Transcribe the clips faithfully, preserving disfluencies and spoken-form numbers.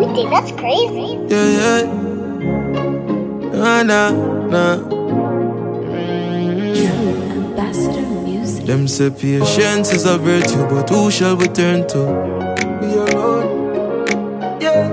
everything. That's crazy. Yeah, yeah. Nah, nah, nah. Ambassador Music. Them say patience is a virtue, but who shall we turn to? We alone. Yeah.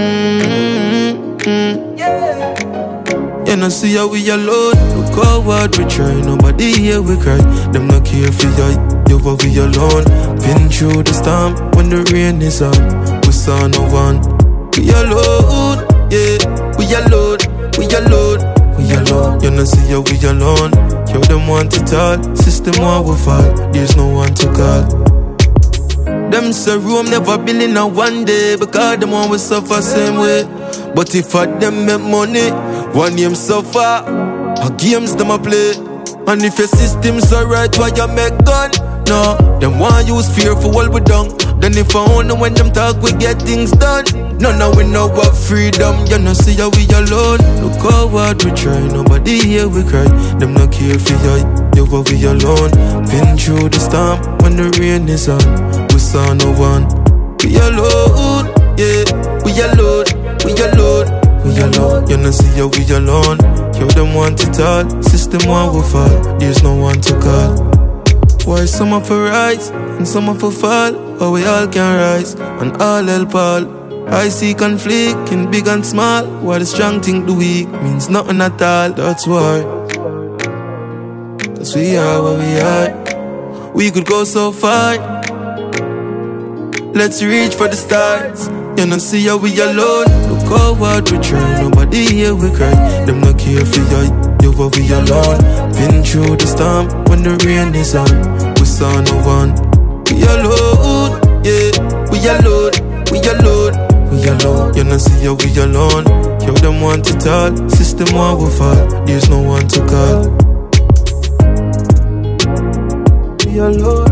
Mm-hmm. Yeah. You know, see how we alone. Look how hard we try. Nobody here we cry. Them not care for you. You were we alone. Been through the storm when the rain is on. We saw no one. We alone. Yeah. We alone. We alone. We alone. You know, see how we alone. You them want it all. System want we fall. There's no one to call. Them say Rome never build in a one day, because them want we suffer same way. But if I them make money, one name suffer. Our games them a play. And if your system's alright, why you make gun? No, them want use fear for all we done. Then if I own them when them talk, we get things done. No, no, we know what freedom. You know, see how we alone. Look how hard we try. Nobody here we cry. Them not care for you. You were we alone. Been through the storm when the rain is on. We saw no one. We alone. Yeah, we alone. We alone. We alone. You know, see how we alone. You them want it all. System want we fall. There's no one to call. Why some of us rise and some of us fall? But we all can rise and all help all. I see conflict in big and small. Why the strong think the weak means nothing at all. That's why. Cause we are where we are. We could go so far. Let's reach for the stars. You know, see how we alone. Look how hard we try. Nobody here we cry. Them not care for you. You were we alone. Been through the storm when the rain is on. We saw no one. We alone. Yeah, we alone. We alone. We alone. You know, see how we alone. You them want it all. System want we fall. There's no one to call. We alone.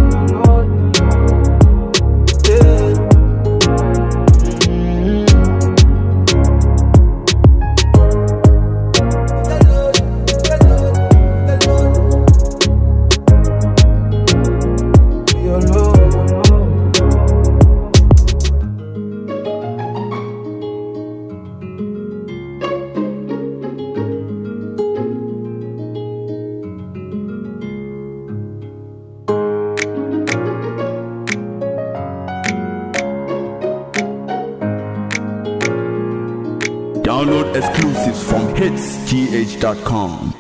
Download exclusives from hits G H dot com.